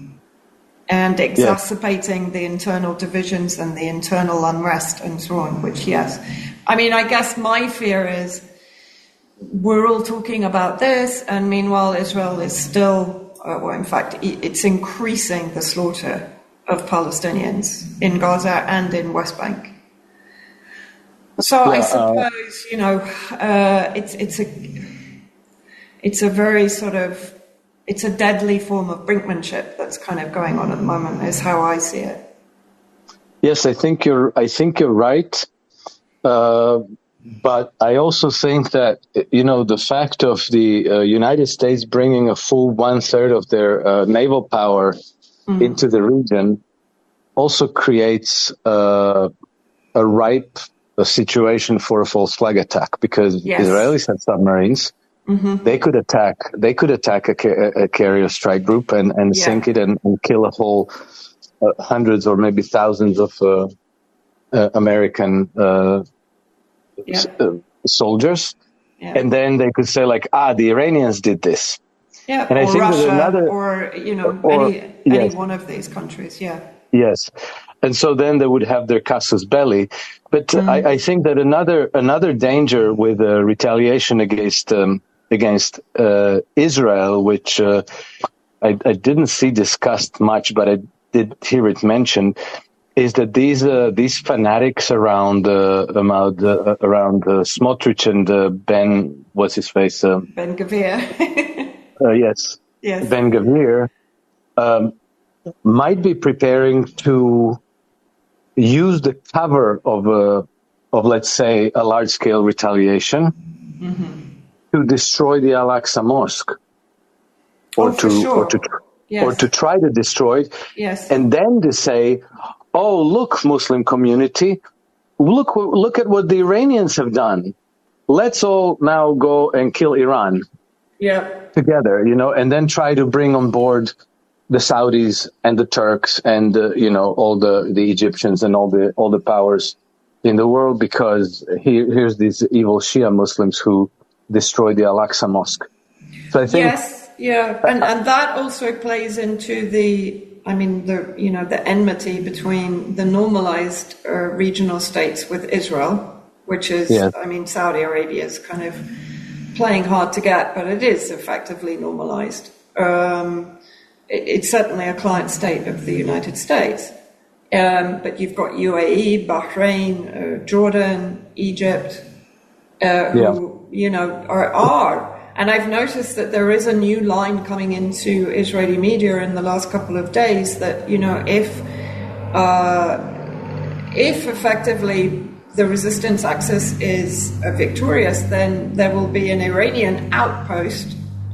and exacerbating yeah. the internal divisions and the internal unrest and so on, which, yes. I mean, I guess my fear is we're all talking about this, and meanwhile Israel is still, uh, well, in fact, it's increasing the slaughter of Palestinians in Gaza and in West Bank. So yeah, I suppose, uh, you know, uh, it's it's a it's a very sort of it's a deadly form of brinkmanship that's kind of going on at the moment, is how I see it. Yes, I think you're I think you're right, uh, but I also think that, you know, the fact of the uh, United States bringing a full one third of their uh, naval power mm. into the region also creates uh, a ripe a situation for a false flag attack, because yes. Israelis had submarines. Mm-hmm. They could attack. They could attack a, ca- a carrier strike group and, and yeah. sink it and, and kill a whole uh, hundreds or maybe thousands of uh, uh, American uh, yeah. s- uh, soldiers. Yeah. And then they could say like, ah, the Iranians did this. Yeah, and or I think Russia, another, or you know, or, any any yes. one of these countries. Yeah. Yes. And so then they would have their casus belli. But mm. I, I think that another another danger with uh, retaliation against um, against uh, Israel, which uh, I, I didn't see discussed much, but I did hear it mentioned, is that these uh, these fanatics around uh, around, uh, around uh, Smotrich and uh, Ben, what's his face? Uh, Ben Gvir. uh, yes. Yes. Ben Gvir um, might be preparing to use the cover of a, of let's say a large scale retaliation mm-hmm. to destroy the Al-Aqsa Mosque, or oh, to sure. or to yes. or to try to destroy it, yes. and then to say, "Oh, look, Muslim community, look look at what the Iranians have done. Let's all now go and kill Iran, yeah, together, you know," and then try to bring on board the Saudis and the Turks and uh, you know all the, the Egyptians and all the all the powers in the world, because here, here's these evil Shia Muslims who destroyed the Al-Aqsa Mosque. So I think yes, yeah, and and that also plays into the I mean the you know the enmity between the normalized uh, regional states with Israel, which is yes. I mean Saudi Arabia is kind of playing hard to get, but it is effectively normalized. Um, It's certainly a client state of the United States. Um, but you've got U A E, Bahrain, uh, Jordan, Egypt, uh, who, yeah. you know, are, are. And I've noticed that there is a new line coming into Israeli media in the last couple of days that, you know, if, uh, if effectively the resistance axis is uh, victorious, then there will be an Iranian outpost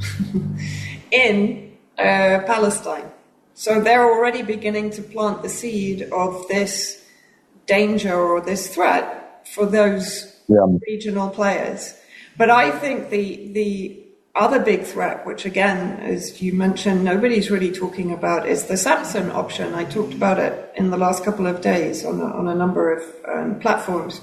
in uh, Palestine. So they're already beginning to plant the seed of this danger or this threat for those yeah. regional players. But I think the the other big threat, which again, as you mentioned, nobody's really talking about, is the Samson option. I talked about it in the last couple of days on a, on a number of um, platforms.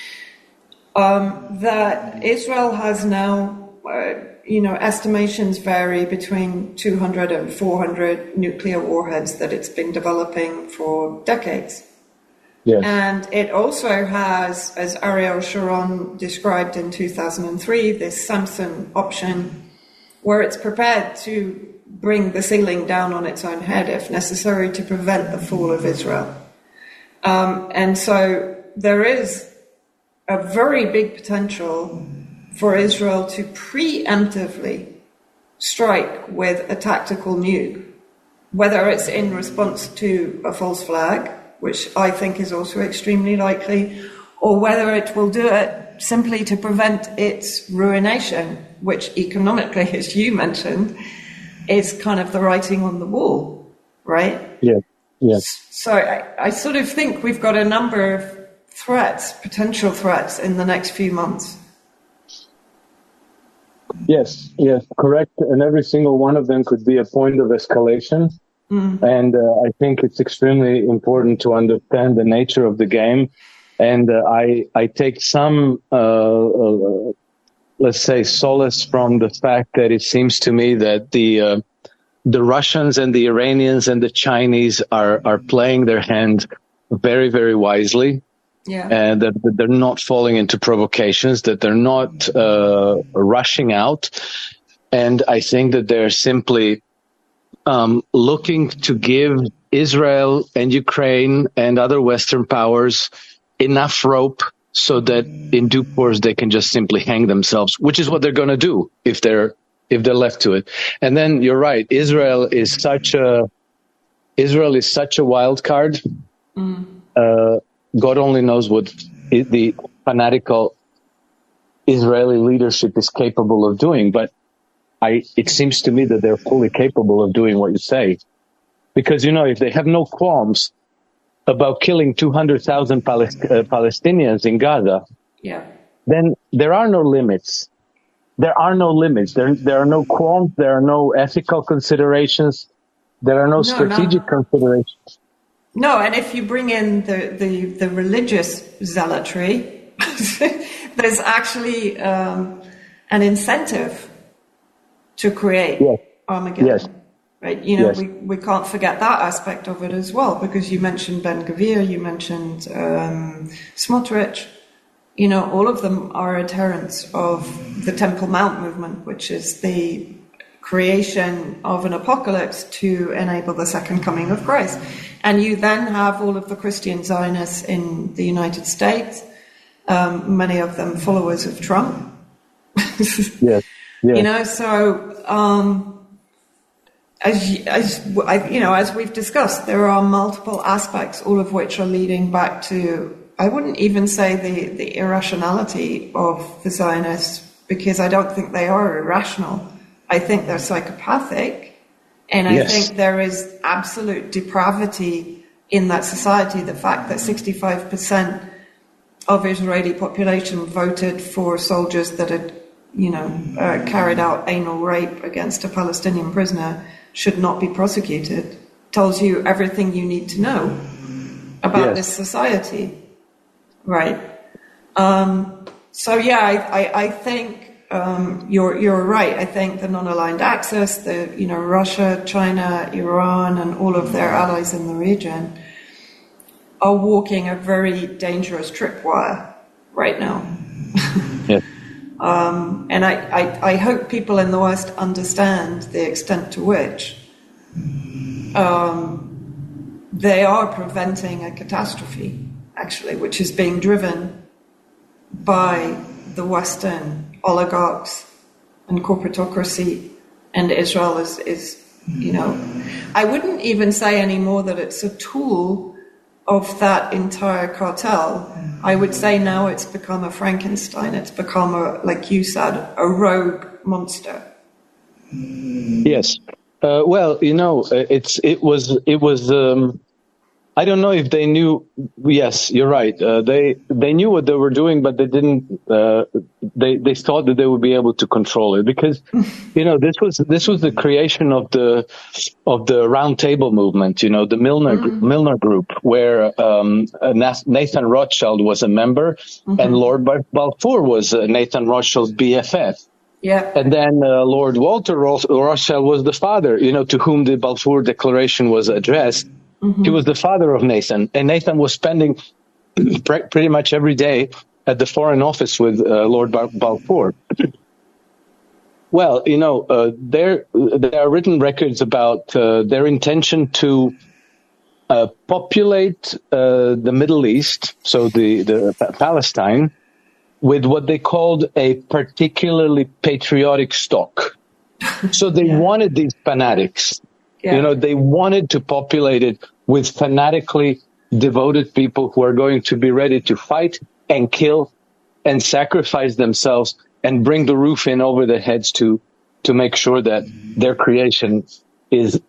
Um, that Israel has now, uh, you know, estimations vary between two hundred and four hundred nuclear warheads that it's been developing for decades. Yes. And it also has, as Ariel Sharon described in two thousand three, this Samson option, where it's prepared to bring the ceiling down on its own head if necessary to prevent the fall of Israel. Um, and so there is a very big potential for Israel to preemptively strike with a tactical nuke, whether it's in response to a false flag, which I think is also extremely likely, or whether it will do it simply to prevent its ruination, which economically, as you mentioned, is kind of the writing on the wall, right? Yeah, yes. So I, I sort of think we've got a number of threats, potential threats, in the next few months. Yes, yes, correct. And every single one of them could be a point of escalation. Mm. And uh, I think it's extremely important to understand the nature of the game. And uh, I I take some, uh, uh, let's say, solace from the fact that it seems to me that the uh, the Russians and the Iranians and the Chinese are, are playing their hand very, very wisely. Yeah. And that, that they're not falling into provocations, that they're not uh, rushing out. And I think that they're simply Um, looking to give Israel and Ukraine and other Western powers enough rope so that in due course they can just simply hang themselves, which is what they're going to do if they're if they're left to it. And then you're right, Israel is such a Israel is such a wild card. Mm. Uh, God only knows what the fanatical Israeli leadership is capable of doing, but I, it seems to me that they're fully capable of doing what you say. Because, you know, if they have no qualms about killing two hundred thousand Palest- uh, Palestinians in Gaza, yeah. then there are no limits. There are no limits. There, there are no qualms. There are no ethical considerations. There are no, no strategic no. considerations. No, and if you bring in the, the, the religious zealotry, there's actually um, an incentive to create yes. Armageddon, yes. right? You know, yes. we, we can't forget that aspect of it as well, because you mentioned Ben Gvir, you mentioned um, Smotrich. You know, all of them are adherents of the Temple Mount movement, which is the creation of an apocalypse to enable the second coming of Christ. And you then have all of the Christian Zionists in the United States, um, many of them followers of Trump. yes. Yeah. You know, so um, as as I, you know, as we've discussed, there are multiple aspects, all of which are leading back to, I wouldn't even say the, the irrationality of the Zionists, because I don't think they are irrational. I think they're psychopathic, and I yes. think there is absolute depravity in that society. The fact that sixty-five percent of Israeli population voted for soldiers that had, you know, uh, carried out anal rape against a Palestinian prisoner should not be prosecuted, tells you everything you need to know about yes. this society, right? Um, so yeah, I, I, I think um, you're you're right. I think the non-aligned axis, the you know Russia, China, Iran, and all of their allies in the region are walking a very dangerous tripwire right now. yes. Um, and I, I, I hope people in the West understand the extent to which um, they are preventing a catastrophe, actually, which is being driven by the Western oligarchs and corporatocracy, and Israel is, is, you know, I wouldn't even say anymore that it's a tool of that entire cartel. I would say now it's become a Frankenstein. It's become, a, like you said, a rogue monster. Yes. Uh, well, you know, it's it was it was. Um, I don't know if they knew. Yes, you're right. Uh, they they knew what they were doing, but they didn't. Uh, they they thought that they would be able to control it because, you know, this was this was the creation of the of the Round Table movement. You know, the Milner mm-hmm. Milner Group, where um, Nathan Rothschild was a member, mm-hmm. and Lord Balfour was uh, Nathan Rothschild's B F F. Yeah. And then uh, Lord Walter Rothschild was the father, you know, to whom the Balfour Declaration was addressed. Mm-hmm. He was the father of Nathan, and Nathan was spending pre- pretty much every day at the Foreign Office with uh, Lord Bar- Balfour. Well, you know, uh, there there are written records about uh, their intention to uh, populate uh, the Middle East, so the, the uh, Palestine, with what they called a particularly patriotic stock. So they yeah. wanted these fanatics. Yeah. You know, they wanted to populate it with fanatically devoted people who are going to be ready to fight and kill and sacrifice themselves and bring the roof in over their heads to to make sure that their creation is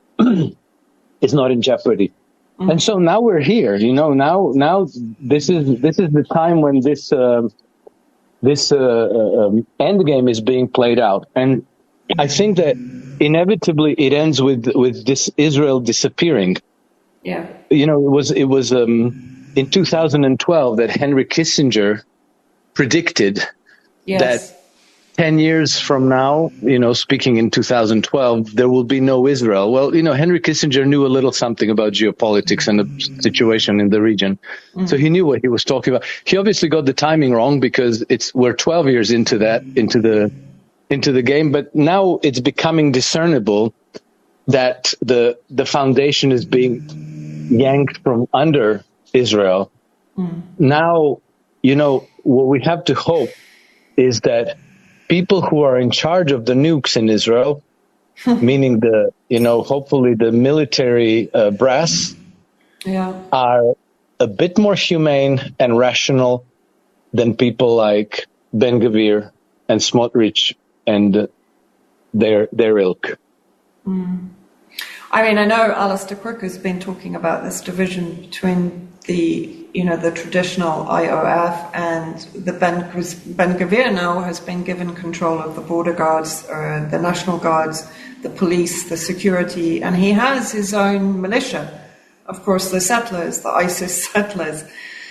is not in jeopardy. Mm-hmm. And so now we're here. You know, now now this is this is the time when this uh, this uh, uh, end game is being played out. And I think that inevitably it ends with with this Israel disappearing. Yeah. You know, it was it was um, in two thousand twelve that Henry Kissinger predicted yes. that ten years from now, you know, speaking in two thousand twelve, there will be no Israel. Well, you know, Henry Kissinger knew a little something about geopolitics and the situation in the region. Mm-hmm. So he knew what he was talking about. He obviously got the timing wrong because it's we're twelve years into that, into the into the game, but now it's becoming discernible that the the foundation is being yanked from under Israel. Mm. Now, you know, what we have to hope is that people who are in charge of the nukes in Israel, meaning the, you know, hopefully the military uh, brass, yeah. are a bit more humane and rational than people like Ben-Gvir and Smotrich and their their ilk. Mm. I mean, I know Alistair Crook has been talking about this division between the, you know, the traditional I O F and the Ben Ben-Gvir now has been given control of the border guards, uh, the National Guards, the police, the security, and he has his own militia. Of course, the settlers, the ISIS settlers,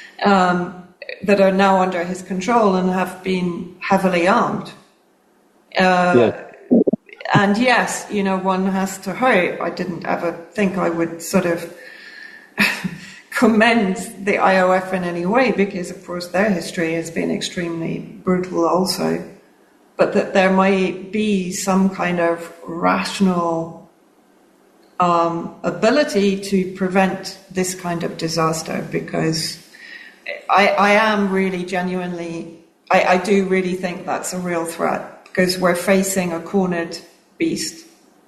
um, that are now under his control and have been heavily armed. Uh, yeah. And yes, you know, one has to hope. I didn't ever think I would sort of commend the I O F in any way because, of course, their history has been extremely brutal also. But that there might be some kind of rational um, ability to prevent this kind of disaster because I, I am really genuinely, I, I do really think that's a real threat because we're facing a cornered beast.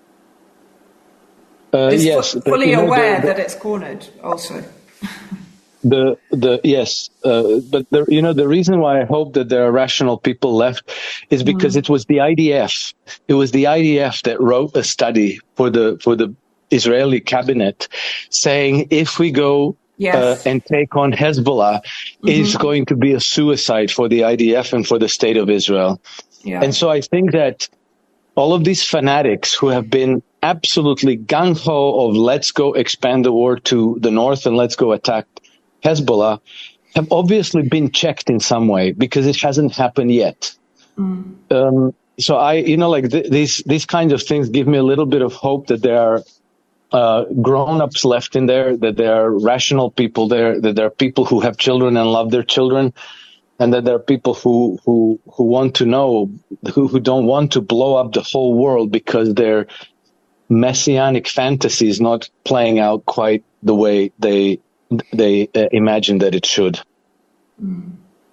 Uh, it's yes, fu- fully but, aware know, the, the, that it's cornered also. the the yes, uh, but the, you know the reason why I hope that there are rational people left is because mm. it was the I D F. It was the I D F that wrote a study for the for the Israeli cabinet saying if we go yes. uh, and take on Hezbollah, mm-hmm. it's going to be a suicide for the I D F and for the state of Israel. Yeah. And so I think that all of these fanatics who have been absolutely gung-ho of let's go expand the war to the north and let's go attack Hezbollah have obviously been checked in some way because it hasn't happened yet. Mm. Um, so I, you know, like th- these these kinds of things give me a little bit of hope that there are uh, grown-ups left in there, that there are rational people there, that there are people who have children and love their children. And that there are people who, who, who want to know, who, who don't want to blow up the whole world because their messianic fantasy is not playing out quite the way they they uh, imagine that it should. Mm.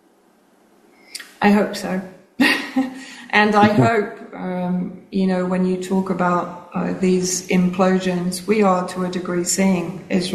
I hope so. And I hope, um, you know, when you talk about uh, these implosions, we are to a degree seeing Israel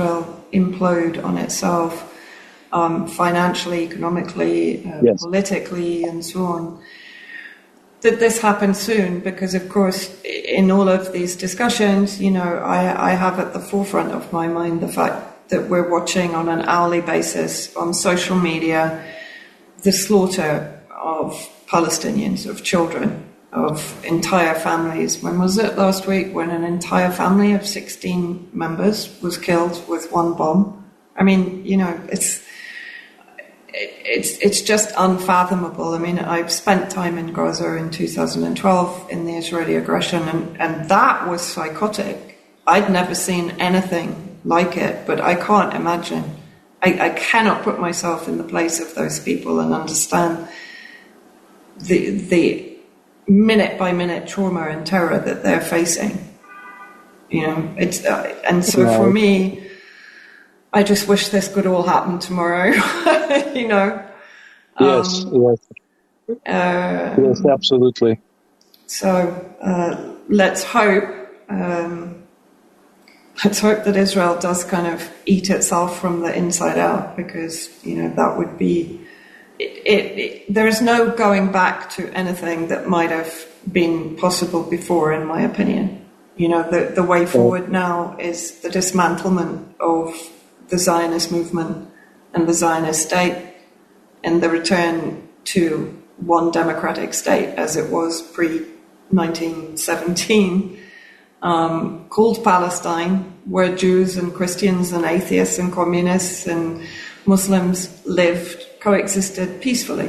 implode on itself, um, financially, economically, uh, yes. politically, and so on. That this happens soon, because of course in all of these discussions, you know, I, I have at the forefront of my mind the fact that we're watching on an hourly basis on social media the slaughter of Palestinians, of children, of entire families. When was it last week when an entire family of sixteen members was killed with one bomb? I mean, you know, it's It's it's just unfathomable. I mean, I've spent time in Gaza in two thousand twelve in the Israeli aggression, and, and that was psychotic. I'd never seen anything like it, but I can't imagine. I, I cannot put myself in the place of those people and understand the the minute by minute trauma and terror that they're facing. You know, it's uh, and so for me, I just wish this could all happen tomorrow, you know. Yes, um, yes. Uh, yes, absolutely. So uh, let's hope, um, let's hope that Israel does kind of eat itself from the inside out, because, you know, that would be, it, it, it, there is no going back to anything that might have been possible before, in my opinion. You know, the, the way forward now is the dismantlement of the Zionist movement and the Zionist state, and the return to one democratic state as it was pre nineteen seventeen, um, called Palestine, where Jews and Christians and atheists and communists and Muslims lived, coexisted peacefully.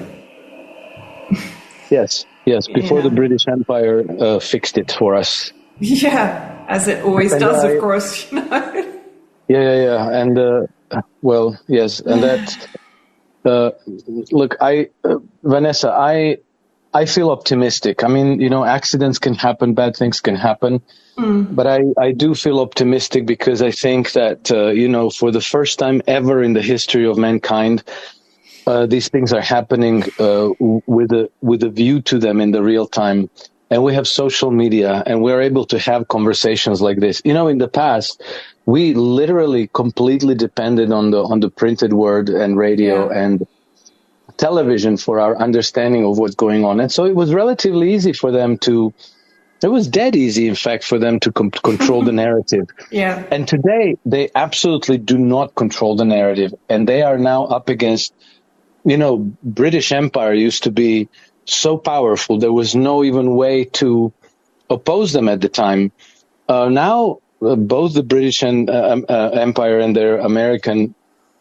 Yes, yes, before yeah. the British Empire uh, fixed it for us. Yeah, as it always and does, I, of course, you know. Yeah, yeah, yeah, and uh, well, yes, and that. Uh, look, I, uh, Vanessa, I, I feel optimistic. I mean, you know, accidents can happen, bad things can happen, mm. but I, I do feel optimistic because I think that uh, you know, for the first time ever in the history of mankind, uh, these things are happening uh, with a with a view to them in the real time. And we have social media, and we're able to have conversations like this. You know, in the past, we literally completely depended on the on the printed word and radio yeah. and television for our understanding of what's going on. And so it was relatively easy for them to, it was dead easy, in fact, for them to com- control the narrative. Yeah. And today, they absolutely do not control the narrative. And they are now up against, you know, British Empire used to be so powerful. There was no even way to oppose them at the time. Uh, now, uh, both the British and, uh, uh, Empire and their American,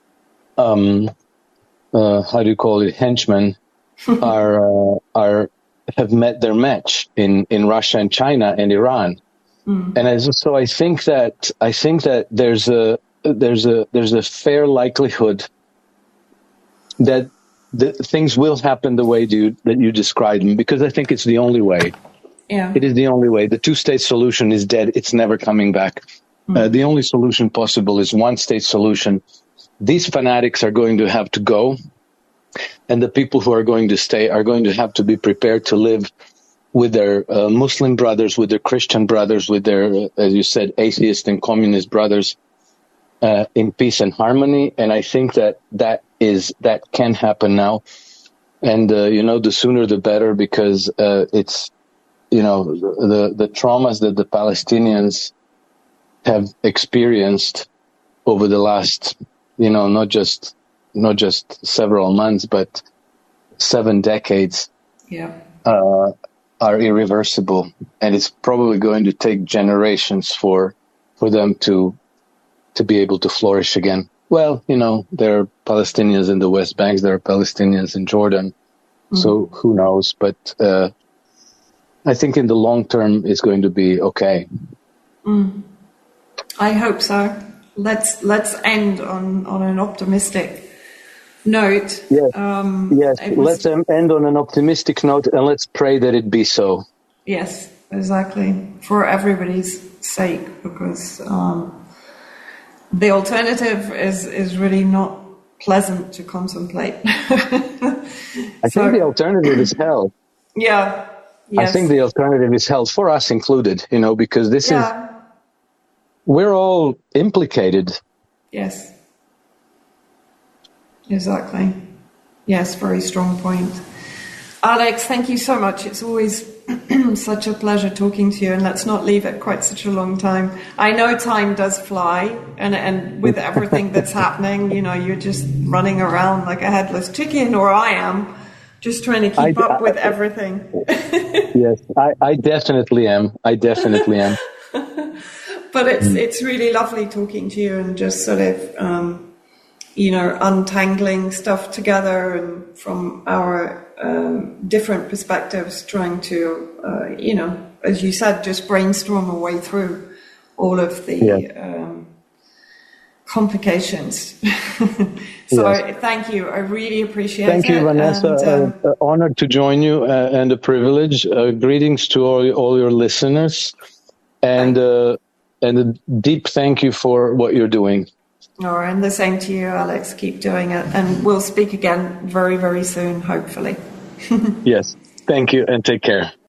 um, uh, how do you call it, henchmen, are uh, are have met their match in, in Russia and China and Iran. Mm. And as, so I think that I think that there's a there's a there's a fair likelihood that the things will happen the way you, that you described them, because I think it's the only way. Yeah. It is the only way. The two-state solution is dead. It's never coming back. Mm. Uh, the only solution possible is one-state solution. These fanatics are going to have to go, and the people who are going to stay are going to have to be prepared to live with their uh, Muslim brothers, with their Christian brothers, with their, uh, as you said, atheist and communist brothers, uh, in peace and harmony. And I think that that is that can happen now, and uh, you know, the sooner the better, because uh, it's, you know, the the traumas that the Palestinians have experienced over the last, you know, not just not just several months, but seven decades, yeah, uh, are irreversible, and it's probably going to take generations for for them to to be able to flourish again. Well, you know, there are Palestinians in the West Bank, there are Palestinians in Jordan, mm. so who knows? But uh, I think in the long term, it's going to be okay. Mm. I hope so. Let's let's end on, on an optimistic note. Yes, um, yes. Was, let's um, end on an optimistic note, and let's pray that it be so. Yes, exactly, for everybody's sake, because um, the alternative is, is really not pleasant to contemplate. I so, think the alternative is hell. Yeah. Yes. I think the alternative is hell, for us included, you know, because this yeah. is, we're all implicated Yes. Exactly. Yes, very strong point. Alex, thank you so much. It's always such a pleasure talking to you, and let's not leave it quite such a long time. I know time does fly, and, and with everything that's happening, you know, you're just running around like a headless chicken, or I am, just trying to keep I, up with I, everything. Yes, I, I definitely am. I definitely am. But it's it's really lovely talking to you and just sort of, um, you know, untangling stuff together and from our um, different perspectives, trying to, uh, you know, as you said, just brainstorm our way through all of the yeah. um, complications. So yes. Thank you. I really appreciate thank it. Thank you, Vanessa. And, um, uh, honored to join you uh, and a privilege. Uh, greetings to all, all your listeners. And uh, and a deep thank you for what you're doing. Oh, and the same to you, Alex. Keep doing it. And we'll speak again very, very soon, hopefully. Yes. Thank you and take care.